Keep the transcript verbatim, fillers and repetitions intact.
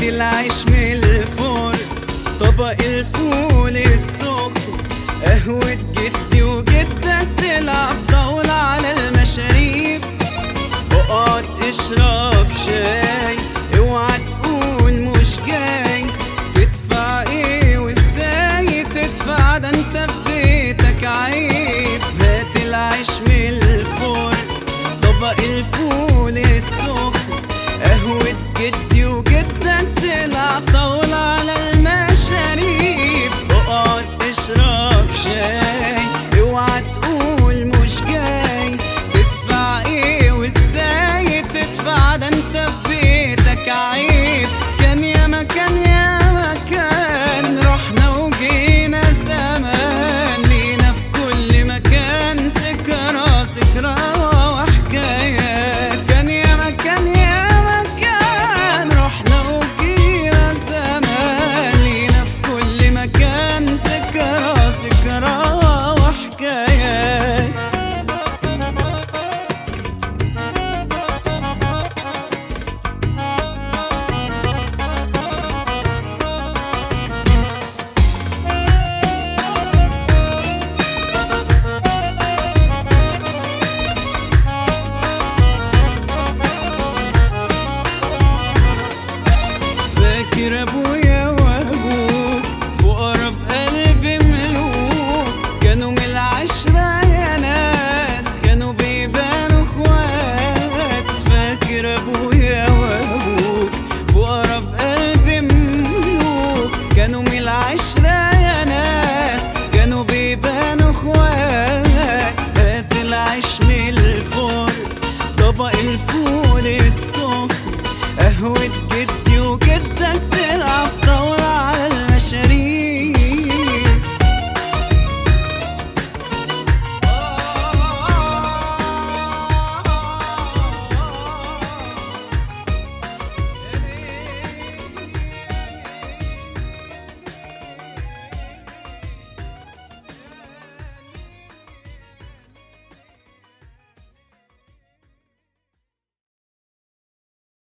العيش من الفرن، طبق الفول السخن، قهوة جدي وجدك تلعب طاولة على المشاريب. اقعد اشرب شاي، اوعى تقول مش جاي. تدفع ايه وازاي تدفع؟ ده انت في بيتك عيب. هات العيش من الفرن، طبق الفول السخن، قهوة جدي وجدك تلعب طاولة على المشاريب. اقعد اشرب شاي، اوعى تقول مش جاي. تدفع ايه وازاي تدفع؟ ده انت في بيتك عيب. كان يا مكان يا مكان، رحنا وجينا زمان، لينا في كل مكان ذكرى ذكرى وحكايات. كان يا مكان يا مكان، رحنا وجينا زمان، لينا في كل مكان ذكرى ذكرى وحكايات. فاكر ابويا وابوك فقرا بقلب ملوك، كانوا من العشرة يا ناس، كانوا بيبانوا اخوات. فاكر ابويا وابوك فقرا بقلب ملوك، كانوا من العشرة يا ناس، كانوا بيبانوا اخوات. هات العيش من الفرن، طبق الفول السخن، قهوة جدي وجدك تلعب طاولة